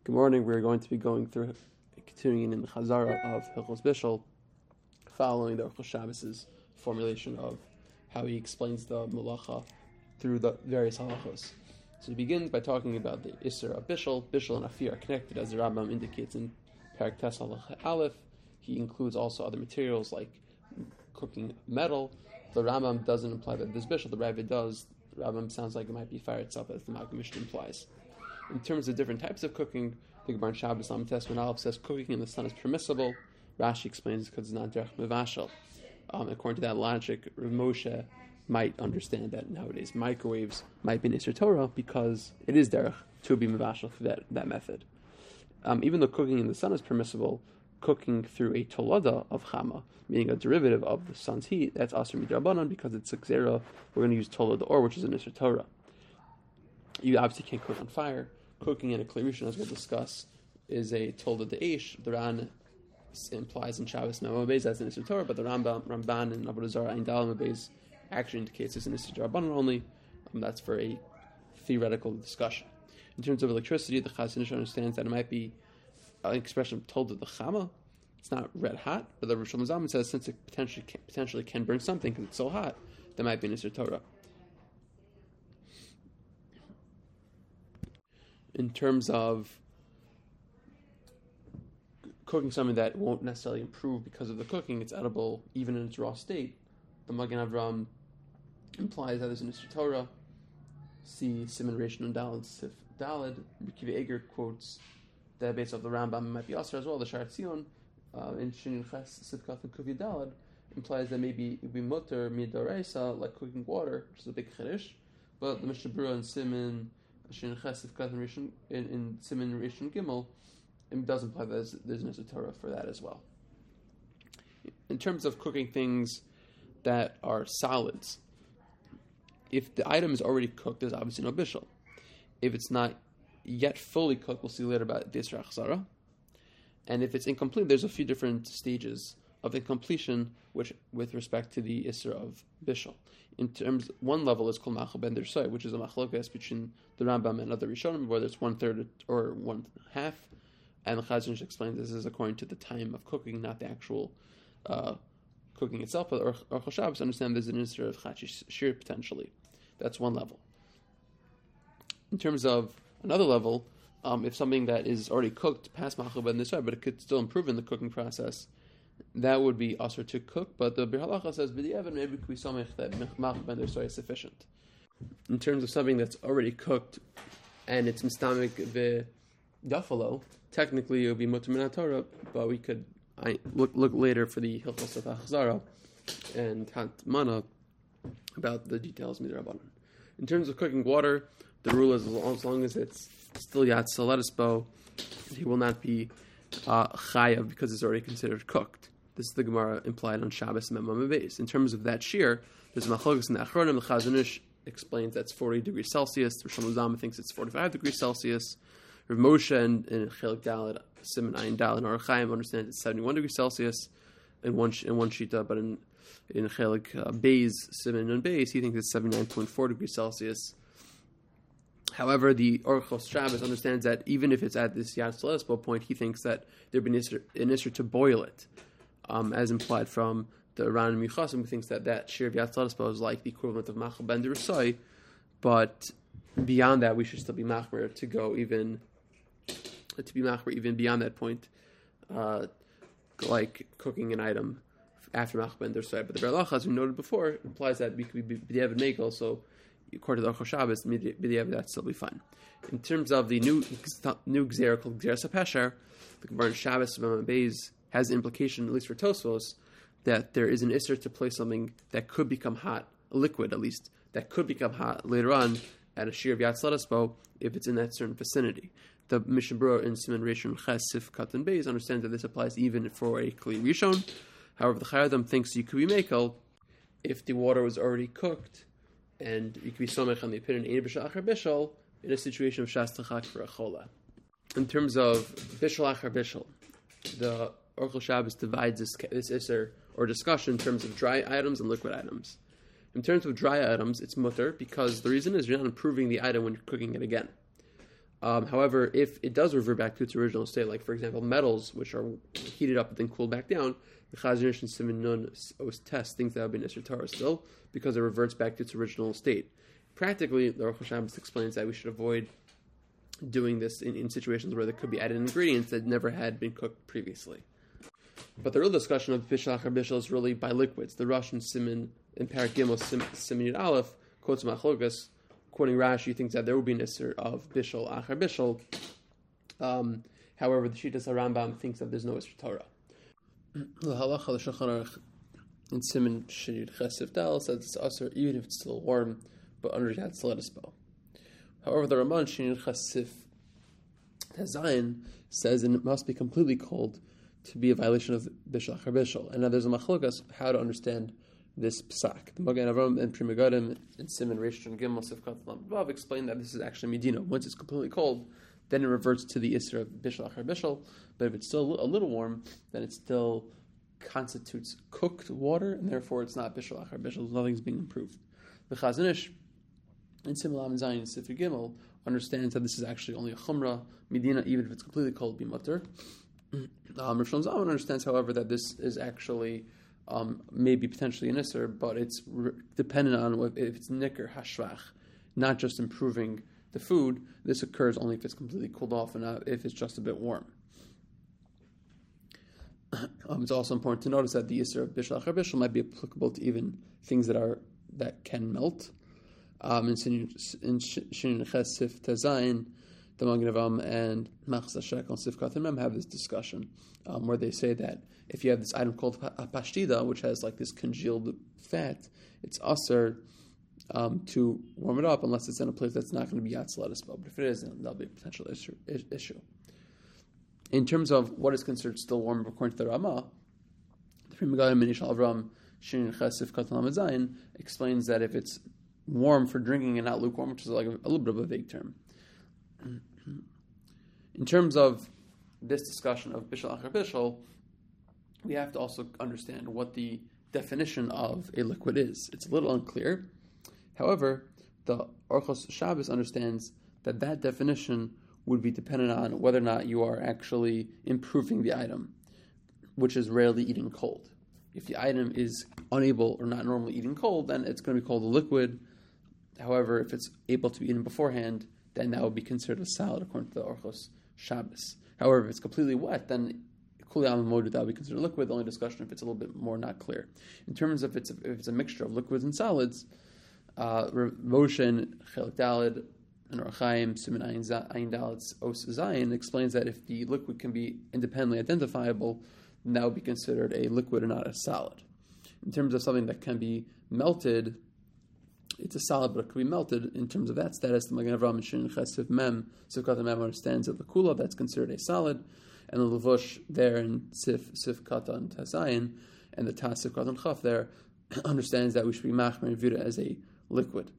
Good morning. We're going to be continuing in the Chazara of Hilchos Bishul, following the Orchos Shabbos' formulation of how he explains the Malacha through the various halachos. So he begins by talking about the Isser of Bishul. Bishul and Afir are connected, as the Rambam indicates in Parak Tes Halacha Aleph. He includes also other materials like cooking metal. The Rambam doesn't imply that there's Bishul. The Ravid does. The Rambam sounds like it might be fire itself, as the Maggid Mishnah implies. In terms of different types of cooking, the Gemara in Shabbos Lamed Tes Aleph says cooking in the sun is permissible. Rashi explains because it's not derech mevashel. According to that logic, Rav Moshe might understand that nowadays microwaves might be an Isser Torah because it is derech to be mevashel for that method. Even though cooking in the sun is permissible, cooking through a tolada of chama, meaning a derivative of the sun's heat, that's aser midrabanan because it's a gzera. We're going to use tolada or, which is an Isser Torah. You obviously can't cook on fire. Cooking in a Kli Rishon, as we'll discuss, is a tolda de'esh. The Ran implies in Shabbos Memo Beis as an Isser Torah, but the Ramban and Avodah Zarah Ein Dalet Beis actually indicates it's an Isser Rabbanan only. That's for a theoretical discussion. In terms of electricity, the Chazon Ish understands that it might be an expression of tolda the chama. It's not red hot, but the Rosh Hashanah says since it potentially can burn something because it's so hot, that might be an Isser Torah. In terms of cooking something that won't necessarily improve because of the cooking, it's edible even in its raw state. The Magen Avram implies that there's an Isser Torah. See Siman Reish Nun Daled Sif Daled. Rikiv Eger quotes that based off the Rambam it might be Asr as well. The Shar Tzion in Shinin Ches Sifkat and Kuvi Daled implies that maybe it would be mutter midoraisa, like cooking water, which is a big chiddush. But the Mishnah Berurah and Siman in Siman Rishon Gimel, it does imply that there's an Isser Torah for that as well. In terms of cooking things that are solids, if the item is already cooked, there's obviously no bishul. If it's not yet fully cooked, we'll see later about the Isra Achzara. And if it's incomplete, there's a few different stages of incompletion with respect to the Isra of bishul. In terms, one level is called Machal Ben Dersai, which is a machlokas between the Rambam and other Rishonim, whether it's 1/3 or 1/2. And the Chazon Ish explains this is according to the time of cooking, not the actual cooking itself. But Orchos Shabbos understand there's an Isra of Chachi Shir potentially. That's one level. In terms of another level, if something that is already cooked past Machal Ben Dersai, but it could still improve in the cooking process, that would be also to cook, but the Bir Halacha says, b'di'evan, maybe we samech that Machal Ben Dersai is sufficient. In terms of something that's already cooked and it's mistamik v'yafalo, technically it would be mutar min Torah, but we could look later for the Hilchos of Achzara and Hatmana about the details midrabanan. In terms of cooking water, the rule is as long as it's still yat saladisbo, he will not be chayav because it's already considered cooked. This is the Gemara implied on Shabbos Mem Beis. In terms of that shear, there's a machlokes in the Achronim. The Chazon Ish explains that's 40 degrees Celsius. The Rosh Hashanah thinks it's 45 degrees Celsius. Rav Moshe and Chelik Dalet, Siman Ayin Dalet, and Orach Chaim understand it's 71 degrees Celsius in one shita, but in Chelik Beis, Siman Nun Beis, he thinks it's 79.4 degrees Celsius. However, the Orchos Shabbos understands that even if it's at this Yad Saladisbo point, he thinks that there'd be an Isser to boil it, as implied from the Ran Michasim, who thinks that shear of Yad Saladisbo is like the equivalent of Machal Ben Dersai, but beyond that, we should still be machmer to go even beyond that point, like cooking an item after Machal Ben Dersai. But the Bir Halacha, as we noted before, implies that we could be b'diavad megal, so according to the Orchos Shabbos, that still be fine. In terms of the new gzera called Gzeras HaPesher, the Gemara in Shabbos Beis has the implication, at least for Tosfos, that there is an Isser to place something that could become hot, a liquid at least, that could become hot later on at a shear of Yad Saladisbo if it's in that certain vicinity. The Mishnah Berurah in Siman Reish Ches Sifkat and Beis understands that this applies even for a Kli Rishon. However, the Chayadam thinks you could be mekel if the water was already cooked, and you could be somech on the opinion Ein Bishul Achar Bishul in a situation of Shas Tachak for a Chola. In terms of Bishul Achar Bishul, the Orchos Shabbos divides this Isser or discussion in terms of dry items and liquid items. In terms of dry items, it's mutter because the reason is you're not improving the item when you're cooking it again. However, if it does revert back to its original state, like for example metals which are heated up and then cooled back down, the Chazon Ish and Siman Nun test things that have been Isser Torah still because it reverts back to its original state. Practically, the Aruch HaShabbos explains that we should avoid doing this in situations where there could be added ingredients that never had been cooked previously. But the real discussion of Bishul Achar Bishul is really by liquids. The Russian Siman in Parak Gimel Siman Yud Aleph quotes Machlokas, quoting Rashi, thinks that there would be an Isser of Bishul Achar Bishul. However, the Shittas HaRambam thinks that there's no Isser Torah. The Halacha the Shulchan Aruch in Siman Shin Yud Ches Sif Dal says it's Asr even if it's still warm, but under Yad Saledispo. However, the Ramban Shin Yud Ches Sif Zayin says it must be completely cold to be a violation of Bishul Achar Bishul. And now there's a machlokas how to understand this psak. The Magen Avram and Pri Megadim and Siman Reish and Gimel Sifkat Vav explain that this is actually Medina. Once it's completely cold, then it reverts to the Isra of Bishul Achar Bishul. But if it's still a little warm, then it still constitutes cooked water, and therefore it's not Bishul Achar Bishul. Nothing's being improved. The Chazon Ish in Siman Lam Zayin and Sifri Gimel understands that this is actually only a Chumrah Medina, even if it's completely cold, be mutter. Rav Shlomo Zalman understands, however, that this is actually maybe potentially an Isser, but it's dependent on if it's Nicker Hashvach, not just improving the food. This occurs only if it's completely cooled off and not if it's just a bit warm. It's also important to notice that the Isser of Bishul Achar Bishul might be applicable to even things that can melt. In Shin Ches Sif Tezayin, the Magen Avram and Machzah Shekel and Sifkat and Mem have this discussion where they say that if you have this item called pashtida, which has like this congealed fat, it's usher to warm it up unless it's in a place that's not going to be Yatzaladis. But if it is, then that'll be a potential issue. In terms of what is considered still warm according to the Ramah, the Pri Megadim and Yishal Avram Shin Ches Sifkat and Zayin explains that if it's warm for drinking and not lukewarm, which is like a little bit of a vague term. In terms of this discussion of Bishul Achar Bishul, we have to also understand what the definition of a liquid is. It's a little unclear. However, the Orchos Shabbos understands that definition would be dependent on whether or not you are actually improving the item, which is rarely eaten cold. If the item is unable or not normally eaten cold, then it's going to be called a liquid. However, if it's able to be eaten beforehand, then that would be considered a salad according to the Orchos Shabbos. However, if it's completely wet, then Kuli Am Modu, that would be considered liquid. The only discussion if it's a little bit more not clear. In terms of if it's a mixture of liquids and solids, Moshe and Chelik Daled and Orach Chaim, Siman Ayin Daled Os Zayin explains that if the liquid can be independently identifiable, then that would be considered a liquid and not a solid. In terms of something that can be melted, it's a solid, but it can be melted. In terms of that status, the Magen Avram Shin Ches Sif Mem Sifkat Mem understands that the kula that's considered a solid, and the Levush there in Sifkat and Tazayin, and the Tas Sifkat and Chaf there understands that we should be machmer and view it as a liquid.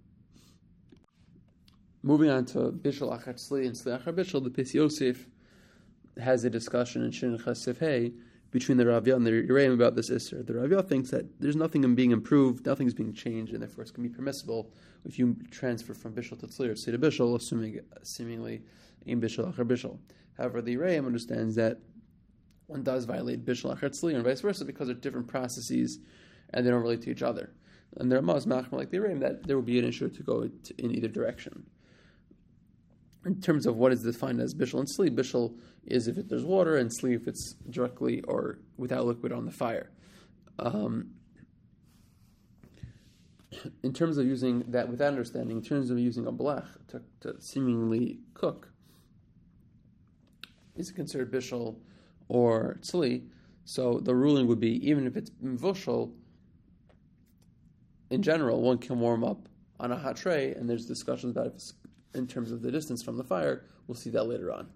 Moving on to Bishul Achar Tzli and Tzli Achar Bishul, the Pis Yosef has a discussion in Shin Ches Sif Hey between the Ravya and the Yereim about this Isser. The Ravya thinks that there's nothing being improved, nothing's being changed, and therefore it's going to be permissible if you transfer from Bishul to Tzli or Tzli to Bishul, seemingly in Bishul Achar Bishul. However, the Yereim understands that one does violate Bishul Achar Tzli and vice versa because they're different processes and they don't relate to each other. And the Ramah is machmer like the Yereim that there will be an issue to go in either direction. In terms of what is defined as Bishul and Tzli, Bishul is if there's water, and Tzli if it's directly or without liquid on the fire. In terms of using that without understanding, in terms of using a blech to seemingly cook, is it considered Bishul or Tzli? So the ruling would be, even if it's Mvushal, in general, one can warm up on a hot tray, and there's discussions about if it's in terms of the distance from the fire. We'll see that later on.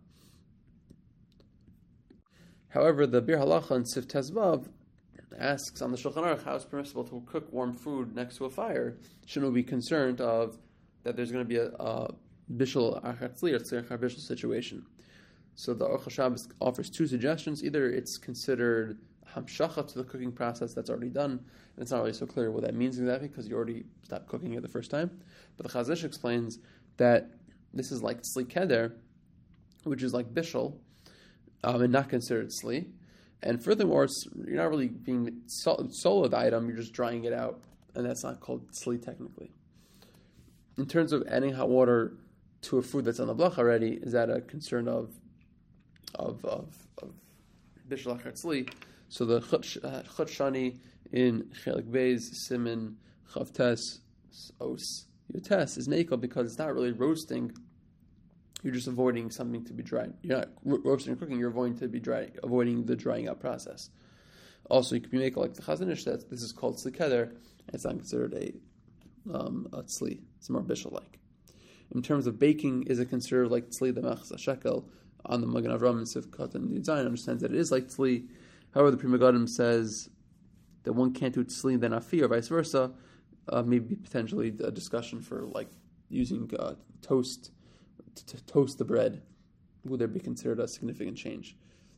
However, the Bir Halacha and Sif Tezvav asks on the Shulchan Aruch how it's permissible to cook warm food next to a fire. Shouldn't we be concerned of that there's going to be a Bishul Achar Tzli or Tzli Achar Bishul situation? So the Aruch HaShabbos offers two suggestions. Either it's considered hamshacha to the cooking process that's already done, and it's not really so clear what that means exactly because you already stopped cooking it the first time. But the Chazon Ish explains that this is like tzli keder, which is like bishul, and not considered tzli. And furthermore, you're not really being solo the item; you're just drying it out, and that's not called tzli technically. In terms of adding hot water to a food that's on the blach already, is that a concern of bishul achar tzli? So the chut shani in chelik beis simin chavtes os yotes is mekel because it's not really roasting. You're just avoiding something to be dried. You're not roasting or cooking. You're avoiding the drying out process. Also, you could be making like the Chazon Ish that this is called tzli keder. It's not considered a tzli. It's more bishul like. In terms of baking, is it considered like tzli the mechas shekel on the Magen Avraham and Sivkot and Yudzayin understands that it is like tzli. However, the Pri Megadim says that one can't do tzli then afi or vice versa. Maybe potentially a discussion for like using toast. To toast the bread, would there be considered a significant change?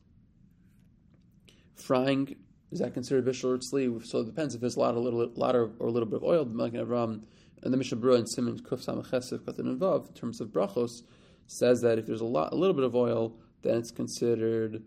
Frying, is that considered bishul or tzli? So it depends if there's a lot or a little bit of oil. The Magen Avraham and the Mishnah Berurah and Siman Kuf Samach Chesed Katan and Vav, in terms of brachos, says that if there's a little bit of oil, then it's considered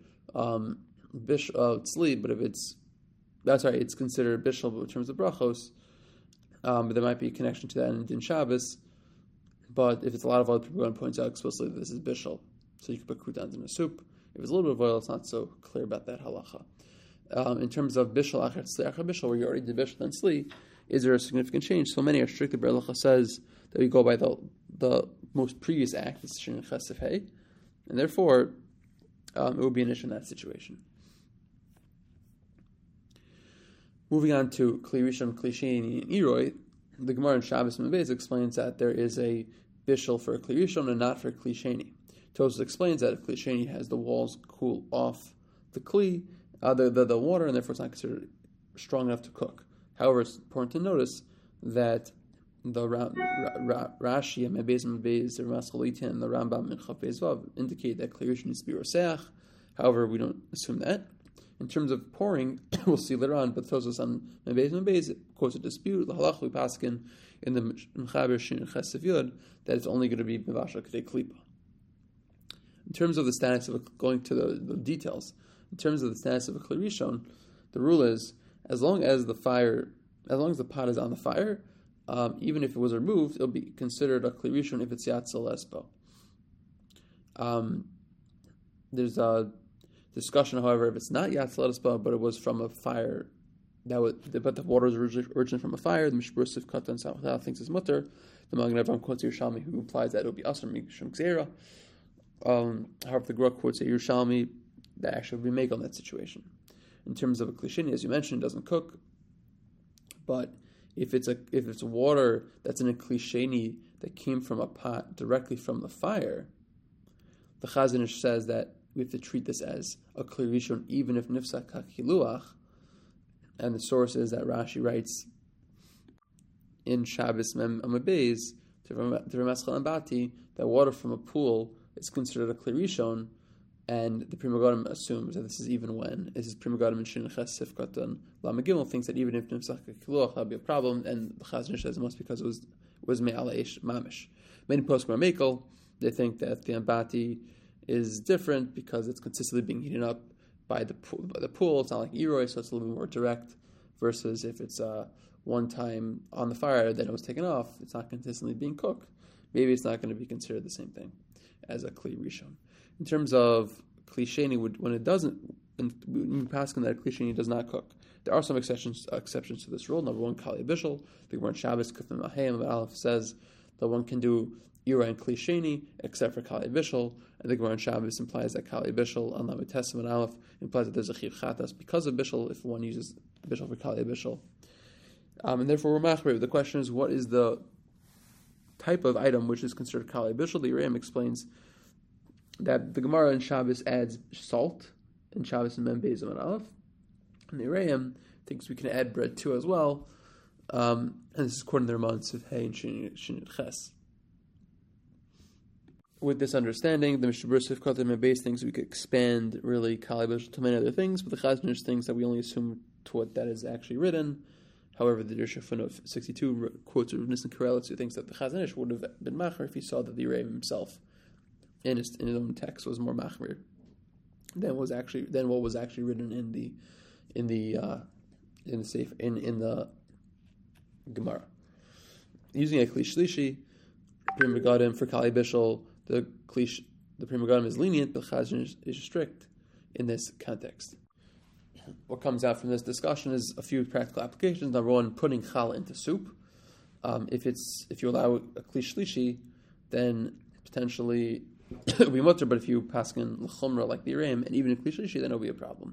tzli. But if it's considered bishul. But in terms of brachos, but there might be a connection to that in Din Shabbos. But if it's a lot of oil, people are going to point out explicitly that this is bishul. So you can put croutons in a soup. If it's a little bit of oil, it's not so clear about that halacha. In terms of bishul achar tzli achar bishul, where you already did bishul and tzli, is there a significant change? So many are strict. The Halacha says that we go by the most previous act, the shin chesef hay, and therefore it would be an issue in that situation. Moving on to kli rishon, kli sheni, and iroi, the Gemara in Shabbos and Beis explains that there is a bishul for a kli rishon and not for a kli sheni. Tosfos explains that if kli sheni has the walls cool off the kli, the water, and therefore it's not considered strong enough to cook. However, it's important to notice that the Rashi and Beis and Beis, the Ramas and the Rambam and Chaf Beis Vav indicate that kli rishon needs to be roseach. However, we don't assume that. In terms of pouring, we'll see later on, but Tosfos on Beis and Beis quotes a dispute. The halach we paskin in the Mechaber Shin Chesef Yud that it's only going to be mevashal k'dei klipa. In terms of the status of going to the details, in terms of the status of a kli rishon, the rule is as long as the pot is on the fire, even if it was removed, it'll be considered a kli rishon if it's yatzel lesbo. There's a discussion, however, if it's not yatzel lesbo, but it was from a fire, but the water was originally from a fire. The Mishnah Berurah Sivkot and Samach thinks it's mutter. The Magen Avraham quotes Yerushalmi, who implies that it will be asur mishum gzeira. However, the Gra quotes a Yerushalmi that actually would be make on that situation. In terms of a kli sheni, as you mentioned, it doesn't cook. But if it's water that's in a kli sheni that came from a pot directly from the fire, the Chazon Ish says that we have to treat this as a kli rishon, even if nifsak hakiluach. And the source is that Rashi writes in Shabbos Mem Amabeis to Rameschal Ambati that water from a pool is considered a kli rishon, and the Pri Megadim assumes that this is even when this is Pri Megadim and Shin Ches Sifkat and Lama Gimel thinks that even if Nifsak Kiluach that would be a problem, and the Chazon Ish says it must because it was Me'al Eish Mamish. Many poskim are Mekel, they think that the Ambati is different because it's consistently being heated up by the pool. It's not like Eroi, so it's a little bit more direct, versus if it's one time on the fire, then it was taken off, it's not consistently being cooked. Maybe it's not going to be considered the same thing as a kli rishon. In terms of kli sheni, when it doesn't, when we pass on that kli sheni does not cook, there are some exceptions to this rule. Number one, kali bishul. The Gemara in Shabbos Kufim Ahayim Aleph says that one can do ira and kli sheni except for kali bishul, and the Gemara in Shabbos implies that kali bishul, and Lamed Tessim and Aleph implies that there's a chiv chatas because of bishul if one uses bishul for kali bishul, and therefore we're machriv. The question is, what is the type of item which is considered kali bishul? The Yereim explains that the Gemara in Shabbos adds salt in Shabbos and Mem Beis and Aleph, and the Yereim thinks we can add bread too as well, and this is according to the Ramon Sivhei and Shin Ches. With this understanding, the Mishnah Berurah Sivkot and Mem Beis thinks we could expand really kali bishul to many other things, but the Chazon Ish thinks that we only assume to what that is actually written. However, the Dirsha of 62 quotes Rav Nissen Karelitz, who thinks that the Chazon Ish would have been macher if he saw that the Yereim himself in his own text was more machmir than what was actually written in the Gemara. Using a klish shlishi, Pri Megadim for Kali Bishul, the Pri Megadim is lenient, but Chazon is strict in this context. What comes out from this discussion is a few practical applications. Number one, putting chal into soup. If you allow a klish shlishi, then potentially it will be mutter. But if you paskin l'chumra like the Iram, and even in klish shlishi, then it'll be a problem.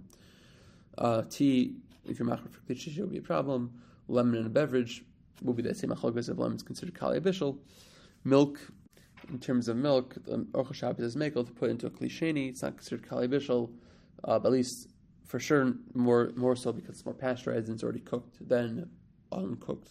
Tea, if you're machmer for klish shlishi, it will be a problem. Lemon in a beverage will be the same achlokas of lemon is considered kali bishul. Milk, in terms of milk, the Orchos Shabbos is mekel to put into a klisheni. It's not considered kali bishul, at least for sure more so because it's more pasteurized and it's already cooked than uncooked.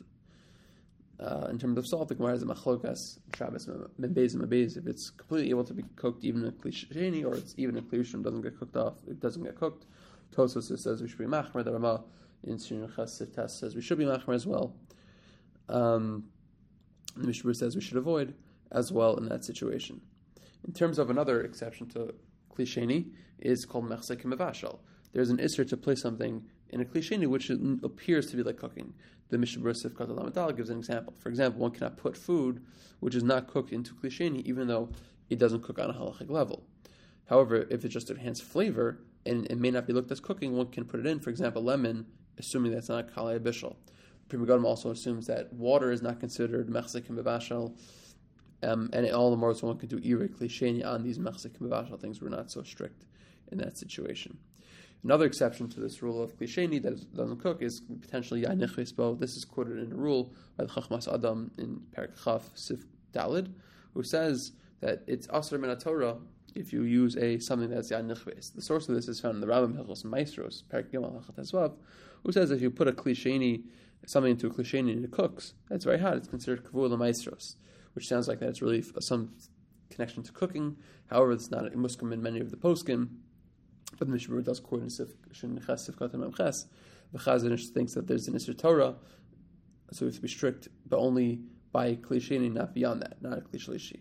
In terms of salt, the Gemara has a machlokas Shabbos mebez and mebez. If it's completely able to be cooked, even in a klisheni, or it's even a klishon doesn't get cooked off, it doesn't get cooked. Tosfos says we should be machmer. The Rama in Shin Ches Siftas says we should be machmer as well. The Mishnah says we should avoid as well in that situation. In terms of another exception to klisheni is called mechsek mevashal. There's an isser to place something in a klisheni which appears to be like cooking. The Mishnah Berurah Sifkat Lamed gives an example. For example, one cannot put food which is not cooked into klisheni even though it doesn't cook on a halachic level. However, if it's just enhanced flavor and it may not be looked as cooking, one can put it in. For example, lemon, assuming that's not kalei bishul. Pri Megadim also assumes that water is not considered mechsek and bevashal, and all the more so one could do irei klisheni on these mechsek and bevashal things. We're not so strict in that situation. Another exception to this rule of klisheni that doesn't cook is potentially yain nechves bo. This is quoted in a rule by the Chachmas Adam in Perek Chaf Sif Dalid, who says that it's asur min Torah if you use something that's yain nechves. The source of this is found in the Rambam Hilchos Maestros Perek Gimel Hachat Ezvav, who says if you put a klisheni, something into a klisheni and it cooks, that's very hot. It's considered kavur l'maestros, which sounds like that it's really some connection to cooking. However, it's not a muskim in many of the poskim. But the Mishnah does quote in Shin Ches Sifkat Ches. The Chazon thinks that there's an Isser Torah, so we have to be strict, but only by klisheni, not beyond that, not a klish shlishi.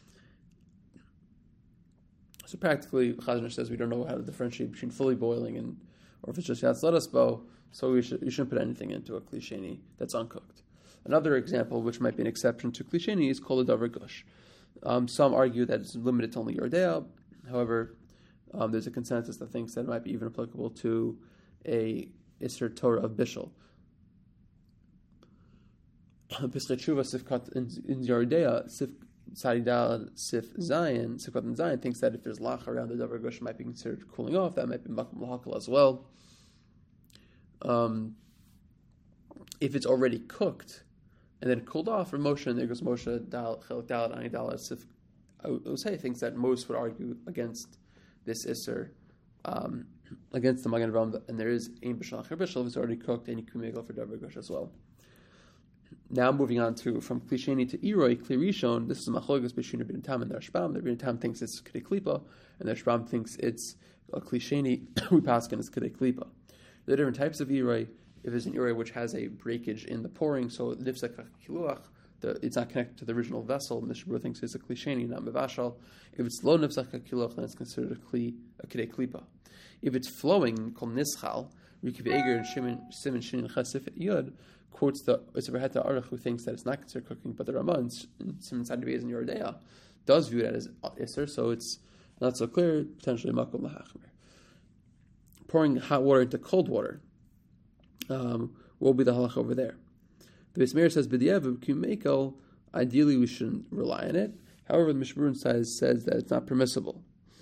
So practically, Chazon says we don't know how to differentiate between fully boiling or if it's just yatz ladas bo. So you shouldn't put anything into a klisheni that's uncooked. Another example, which might be an exception to klisheni, is called a davar gush. Some argue that it's limited to only yordea. However, there's a consensus that thinks that it might be even applicable to a Isser Torah of Bishul. Pischei Tshuva Sifkat in Yordea, Sadidal Sif Zion, Sifkat and Zion thinks that if there's lach around the davar gush, it might be considered cooling off. That might be makom lahakal as well. If it's already cooked and then cooled off, or Moshe, and there goes Moshe Dal Chelik Dalet Ani Dalet Sif Osei thinks that most would argue against this Isser, against the Magen Avraham, and there is Ein B'Shal Acher Bishul if it's already cooked, and you can make it for davar gush as well. Now moving on from klisheni to iroi, klirishon, this is machlokas b'shina b'nei Tam and the Rashbam. The b'nei Tam thinks it's kedei klipa, and the Rashbam thinks it's a klisheni. We paskin is kedei klipa. There are different types of iroi. If there's an iroi which has a breakage in the pouring, so nifsek kiluach, it's not connected to the original vessel, and the Mishnah thinks it's a klisheni, not mevashal. If it's lo nifsek kiluach, then it's considered a kedei klipa. If it's flowing, called nischal, Rikiv Eger and Simon Shin Chasif Yud quotes the Isabaheta Aruch, who thinks that it's not considered cooking, but the Ramah in Simon Sadibez and Yordea does view it as Isser, so it's not so clear, potentially Makom Lahachmer. Pouring hot water into cold water will be the halach over there. The Beis Meir says, B'di'ev Kumekel, ideally we shouldn't rely on it. However, the Mishnah Berurah says that it's not permissible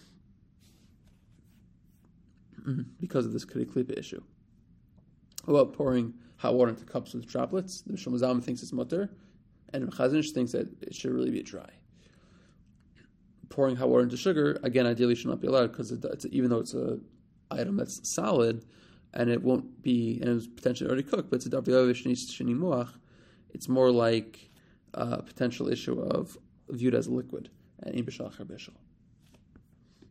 because of this kedei klipa issue. How about pouring hot water into cups with droplets? The Mishnah Zalman thinks it's mutter, and Chazon Ish thinks that it should really be dry. Pouring hot water into sugar, again, ideally should not be allowed because even though it's an item that's solid and it won't be, and it's potentially already cooked, but it's a davar sheni muach, it's more like a potential issue of viewed as a liquid and ein b'shal acher bishul.